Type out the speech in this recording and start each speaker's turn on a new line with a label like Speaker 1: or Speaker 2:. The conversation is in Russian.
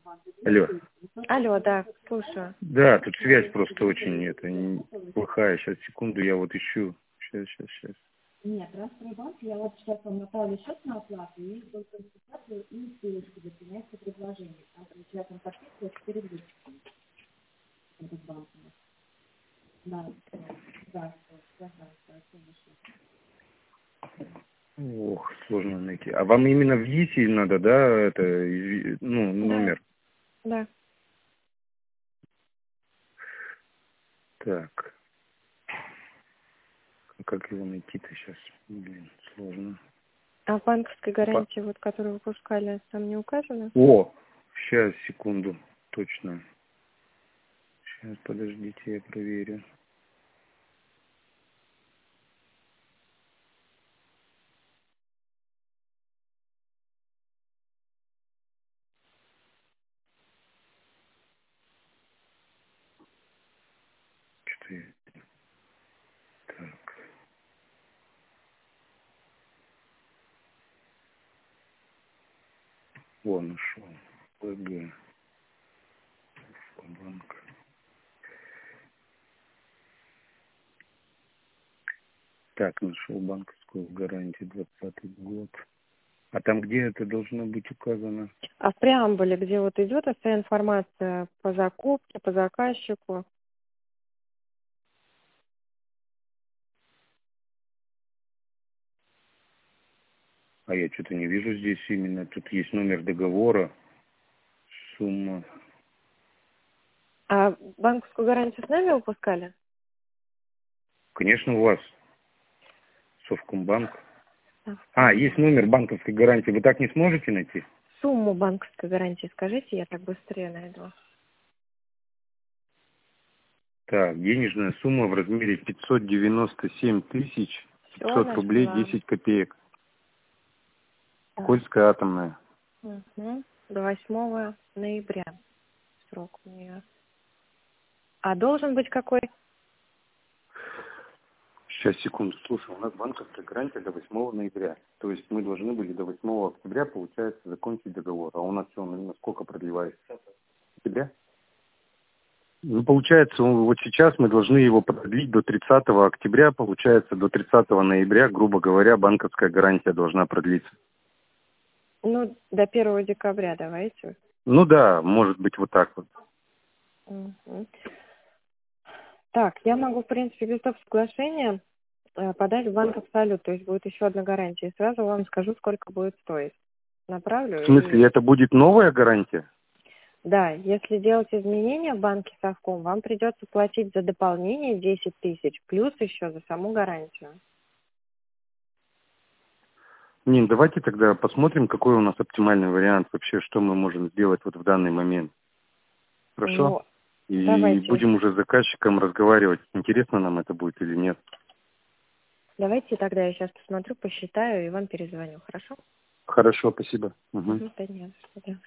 Speaker 1: Алло.
Speaker 2: Алло, да, слушаю.
Speaker 1: Да, тут связь просто очень плохая. Сейчас, секунду, я вот ищу. Сейчас.
Speaker 3: Нет, Трастовый банк, я вот сейчас вам направлю счет на оплату и консультацию и ссылочку для принятия предложений. Там получается он подписывает 4 выпуска. Этот банк у нас. Да,
Speaker 1: Ох, сложно найти. А вам именно в ЕСИ надо, да, это, номер?
Speaker 2: Да.
Speaker 1: Так. Как его найти-то сейчас? Блин, сложно.
Speaker 2: А в банковской гарантии, вот, которую выпускали, там не указано?
Speaker 1: О, сейчас, секунду, точно. Сейчас, подождите, я проверю. Что я... Так. О, нашел. ПГ. Банк. Так, нашел банковскую гарантию 2020 год. А там где это должно быть указано?
Speaker 2: А в преамбуле, где вот идет вся информация по закупке, по заказчику?
Speaker 1: А я что-то не вижу здесь именно. Тут есть номер договора, сумма.
Speaker 2: А банковскую гарантию с нами выпускали?
Speaker 1: Конечно, у вас Совкомбанк.
Speaker 2: Да.
Speaker 1: А, есть номер банковской гарантии. Вы так не сможете найти?
Speaker 2: Сумму банковской гарантии скажите, я так быстрее найду.
Speaker 1: Так, денежная сумма в размере 597 тысяч 500 рублей
Speaker 2: нашла.
Speaker 1: 10 копеек.
Speaker 2: Да.
Speaker 1: Кольская атомная.
Speaker 2: Угу. До 8 ноября срок у нее. А должен быть какой?
Speaker 1: Сейчас, секунду. Слушай, у нас банковская гарантия до 8 ноября. То есть мы должны были до 8 октября, получается, закончить договор. А у нас все на сколько продлевается? Октября? Ну, получается, вот сейчас мы должны его продлить до 30 октября. Получается, до 30 ноября, грубо говоря, банковская гарантия должна продлиться.
Speaker 2: Ну, до 1 декабря давайте.
Speaker 1: Ну да, может быть вот так вот.
Speaker 2: Угу. Так, я могу, в принципе, без соглашения подать в банк Абсолют, то есть будет еще одна гарантия. И сразу вам скажу, сколько будет стоить. Направлю.
Speaker 1: В смысле, это будет новая гарантия?
Speaker 2: Да, если делать изменения в банке Совком, вам придется платить за дополнение 10 тысяч, плюс еще за саму гарантию.
Speaker 1: Нин, давайте тогда посмотрим, какой у нас оптимальный вариант вообще, что мы можем сделать вот в данный момент. Хорошо?
Speaker 2: Ну,
Speaker 1: И
Speaker 2: давайте.
Speaker 1: будем уже с заказчиком разговаривать, интересно нам это будет или нет.
Speaker 2: Давайте тогда я сейчас посмотрю, посчитаю и вам перезвоню, хорошо?
Speaker 1: Хорошо, спасибо. Угу.
Speaker 2: Да нет, что